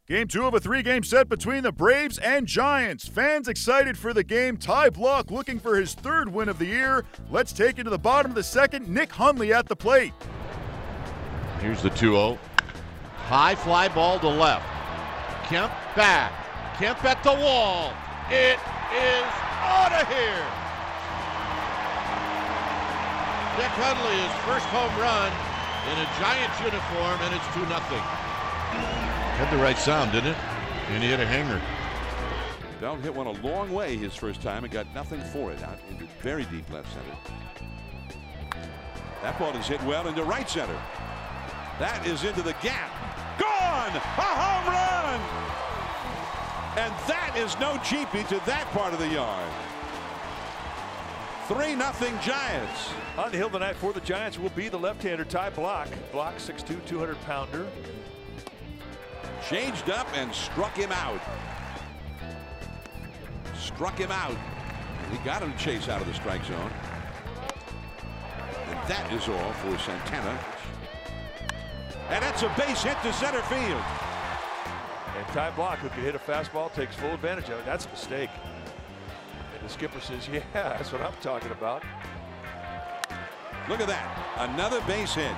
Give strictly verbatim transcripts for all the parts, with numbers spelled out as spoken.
Game two of a three-game set between the Braves and Giants. Fans excited for the game. Ty Blach looking for his third win of the year. Let's take it to the bottom of the second. Nick Hundley at the plate. Here's the two oh. High fly ball to left. Kemp back. Kemp at the wall. It is out of here. Nick Hundley, his first home run in a Giants uniform, and it's two nothing. Had the right sound, didn't it? And he hit a hanger. Bell hit one a long way his first time and got nothing for it out into very deep left center. That ball is hit well into right center. That is into the gap. Gone! A home run! And that is no cheapie to that part of the yard. three nothing Giants. On the hill tonight for the Giants will be the left-hander Ty Blach. Blach six two, two hundred pounder. Changed up and struck him out. Struck him out. He got him to chase out of the strike zone. And that is all for Santana. And that's a base hit to center field. And Ty Blach, who can hit a fastball, takes full advantage of it. That's a mistake. And the skipper says, yeah, that's what I'm talking about. Look at that. Another base hit.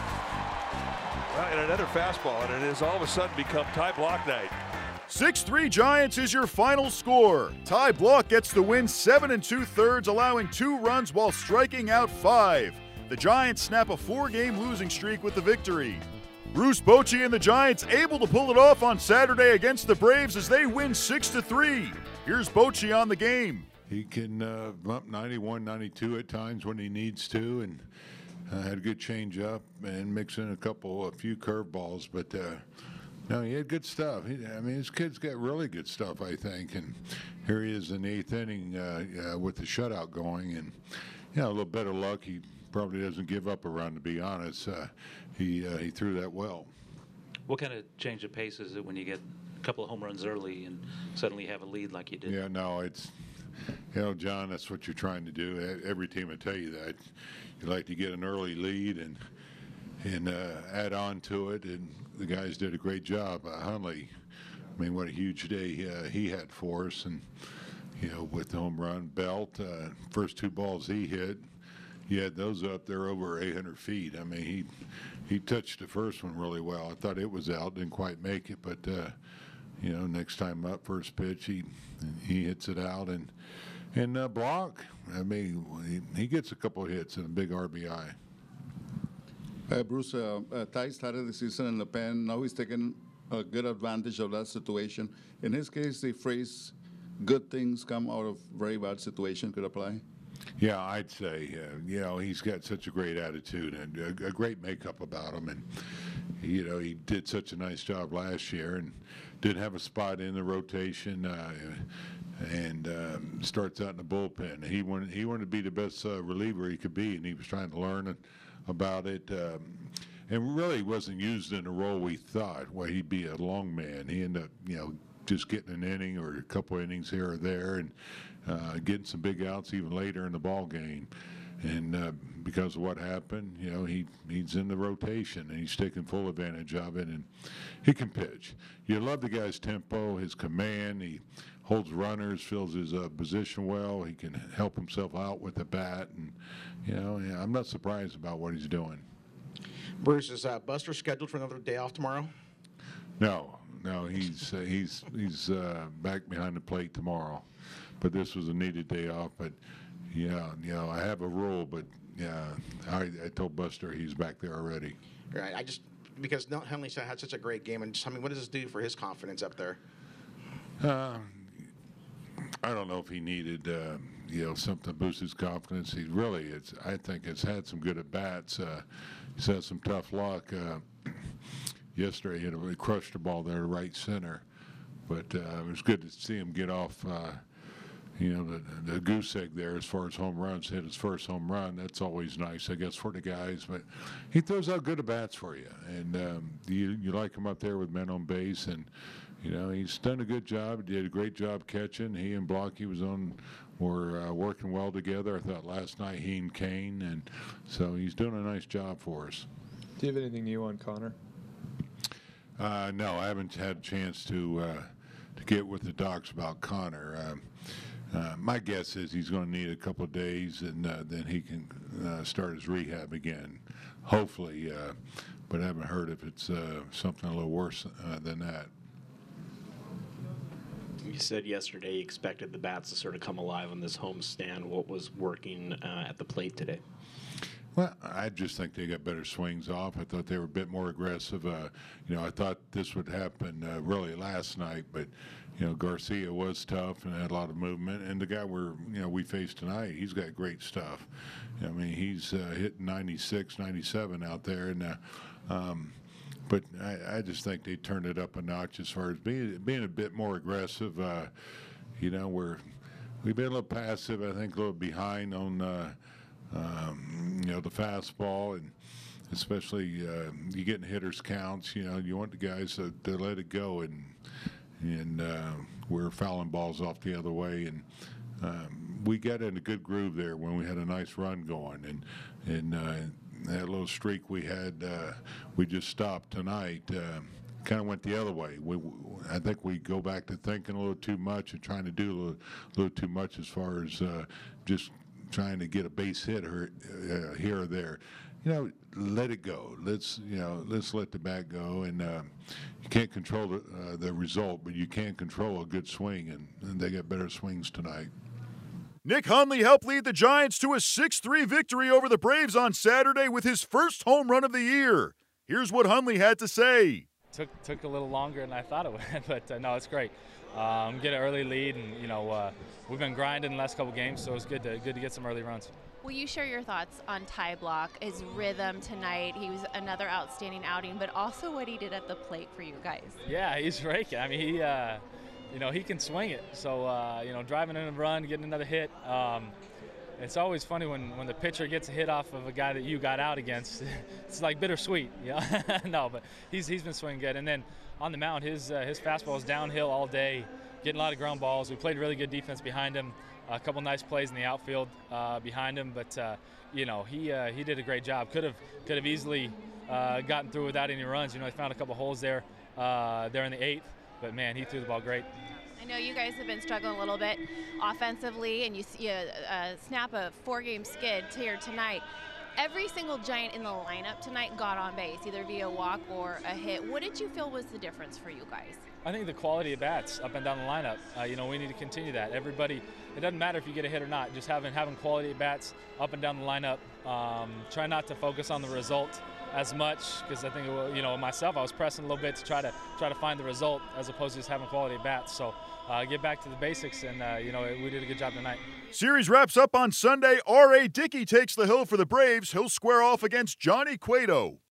Well, and another fastball, and it has all of a sudden become Ty Blach night. six three Giants is your final score. Ty Blach gets the win seven and two-thirds, allowing two runs while striking out five. The Giants snap a four-game losing streak with the victory. Bruce Bochy and the Giants able to pull it off on Saturday against the Braves as they win six to three. Here's Bochy on the game. He can uh, bump ninety-one, ninety-two at times when he needs to, and uh, had a good change up and mix in a couple, a few curveballs. But uh, no, he had good stuff. He, I mean, his kid's got really good stuff, I think. And here he is in the eighth inning uh, uh, with the shutout going, and you know, a little bit of luck. He probably doesn't give up a run, to be honest. Uh, he uh, he threw that well. What kind of change of pace is it when you get a couple of home runs early and suddenly have a lead like you did? Yeah, no, it's, you know, John, that's what you're trying to do. Every team will tell you that. You like to get an early lead and and uh, add on to it, and the guys did a great job. Uh, Hundley, I mean, what a huge day uh, he had for us, and you know, with the home run. Belt, uh, first two balls he hit, he had those up there over eight hundred feet. I mean, he he touched the first one really well. I thought it was out, didn't quite make it, but uh, you know, next time up, first pitch, he he hits it out. And and uh, Blach, I mean, he, he gets a couple of hits and a big R B I. Uh, Bruce, uh, uh, Ty started the season in the pen. Now he's taking a good advantage of that situation. In his case, the phrase "good things come out of very bad situation" could apply. Yeah, I'd say, uh, you know, he's got such a great attitude and a, a great makeup about him. And, you know, he did such a nice job last year and did have a spot in the rotation uh, and um, starts out in the bullpen. He wanted, he wanted to be the best uh, reliever he could be, and he was trying to learn it, about it. Um, and really wasn't used in the role we thought, where he'd be a long man. He ended up, you know, just getting an inning or a couple innings here or there, and uh, getting some big outs even later in the ball game. And uh, because of what happened, you know, he he's in the rotation and he's taking full advantage of it, and he can pitch. You love the guy's tempo, his command. He holds runners, fills his uh, position well. He can help himself out with the bat, and you know, yeah, I'm not surprised about what he's doing. Bruce, is uh, Buster scheduled for another day off tomorrow? No, no, he's uh, he's he's uh, back behind the plate tomorrow. But this was a needed day off. But yeah, you know, I have a rule, but yeah, I, I told Buster he's back there already. Right. I just because Hundley had such a great game, and just, I mean, what does this do for his confidence up there? Uh, I don't know if he needed, uh, you know, something to boost his confidence. He really, it's. I think it's had some good at bats. Uh, he's had some tough luck. Uh, yesterday, he had a really crushed the ball there to right center, but uh, it was good to see him get off. Uh, you know, the, the goose egg there as far as home runs. Hit his first home run. That's always nice, I guess, for the guys. But he throws out good at bats for you, and um, you you like him up there with men on base, and you know, he's done a good job. He did a great job catching. He and Blocky was on were uh, working well together. I thought last night he and Kane, and so he's doing a nice job for us. Do you have anything new on Connor? Uh, no, I haven't had a chance to uh, to get with the docs about Connor. Um, uh, my guess is he's going to need a couple of days, and uh, then he can uh, start his rehab again, hopefully. Uh, but I haven't heard if it's uh, something a little worse uh, than that. You said yesterday you expected the bats to sort of come alive on this home stand. What was working uh, at the plate today? Well, I just think they got better swings off. I thought they were a bit more aggressive. Uh, you know, I thought this would happen uh, really last night, but you know, Garcia was tough and had a lot of movement. And the guy we're you know we faced tonight, he's got great stuff. I mean, he's uh, hitting ninety-six, ninety-seven out there, and uh, um, but I, I just think they turned it up a notch as far as being being a bit more aggressive. Uh, you know, we're we've been a little passive. I think a little behind on. Uh, Um, you know, the fastball, and especially uh, you getting hitters counts. You know, you want the guys to, to let it go, and and uh, we're fouling balls off the other way, and um, we got in a good groove there when we had a nice run going, and and uh, that little streak we had, uh, we just stopped tonight. Uh, kind of went the other way. We, I think we go back to thinking a little too much and trying to do a little, little too much as far as uh, just trying to get a base hit or, uh, here or there. You know, let it go. Let's you know, let's let the bat go. And uh, you can't control the, uh, the result, but you can control a good swing, and, and they got better swings tonight. Nick Hundley helped lead the Giants to a six three victory over the Braves on Saturday with his first home run of the year. Here's what Hundley had to say. Took took a little longer than I thought it would, but uh, no, it's great. Um, get an early lead, and you know uh, we've been grinding the last couple games, so it's good to good to get some early runs. Will you share your thoughts on Ty Blach, his rhythm tonight? He was another outstanding outing, but also what he did at the plate for you guys. Yeah, he's raking. I mean, he uh, you know he can swing it. So uh, you know, driving in a run, getting another hit. Um, It's always funny when, when the pitcher gets a hit off of a guy that you got out against. It's like bittersweet, yeah. No, but he's he's been swinging good. And then on the mound, his uh, his fastball is downhill all day, getting a lot of ground balls. We played really good defense behind him. A couple nice plays in the outfield uh, behind him, but uh, you know he uh, he did a great job. Could have could have easily uh, gotten through without any runs. You know, he found a couple holes there uh, there in the eighth, but man, he threw the ball great. I know you guys have been struggling a little bit offensively, and you, you uh, snap a four-game skid here tonight. Every single Giant in the lineup tonight got on base, either via walk or a hit. What did you feel was the difference for you guys? I think the quality of bats up and down the lineup. Uh, you know, we need to continue that. Everybody, it doesn't matter if you get a hit or not. Just having having quality of bats up and down the lineup. Um, try not to focus on the result as much, because I think, you know, myself, I was pressing a little bit to try to try to find the result as opposed to just having quality of bats. So uh, get back to the basics, and uh, you know, we did a good job tonight. Series wraps up on Sunday. R A. Dickey takes the hill for the Braves. He'll square off against Johnny Cueto.